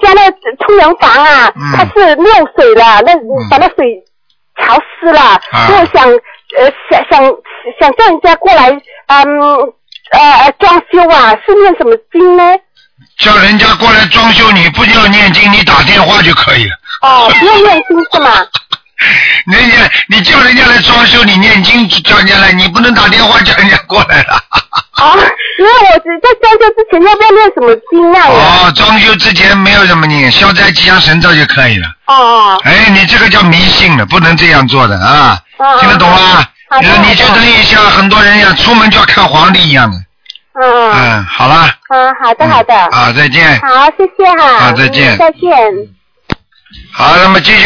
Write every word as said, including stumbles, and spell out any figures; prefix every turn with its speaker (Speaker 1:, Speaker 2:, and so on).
Speaker 1: 家那冲凉房啊，
Speaker 2: 嗯、
Speaker 1: 它是漏水了，那把那水潮湿了，
Speaker 2: 啊、
Speaker 1: 我想呃想想想叫人家过来，嗯呃装修啊，是念什么经呢？
Speaker 2: 叫人家过来装修，你不要念经，你打电话就可以了。
Speaker 1: 哦，不用念经是吗？
Speaker 2: 人家你叫人家来装修，你念经叫人家来，你不能打电话叫人家过来了。
Speaker 1: 哦，因为我只在装修之前要不要念什么经啊？
Speaker 2: 哦，装修之前没有什么念，消灾吉祥神咒就可以了。
Speaker 1: 哦。
Speaker 2: 哎，你这个叫迷信了，不能这样做的啊！
Speaker 1: 哦、
Speaker 2: 听得懂吗？
Speaker 1: 好的。
Speaker 2: 你就等于像很多人一样，出门就要看皇帝一样的。
Speaker 1: 嗯。
Speaker 2: 嗯，好了。
Speaker 1: 嗯，好的好的。
Speaker 2: 好，再见。
Speaker 1: 好，谢谢哈。
Speaker 2: 好，再见。
Speaker 1: 嗯、再见。
Speaker 2: 好，那么继续。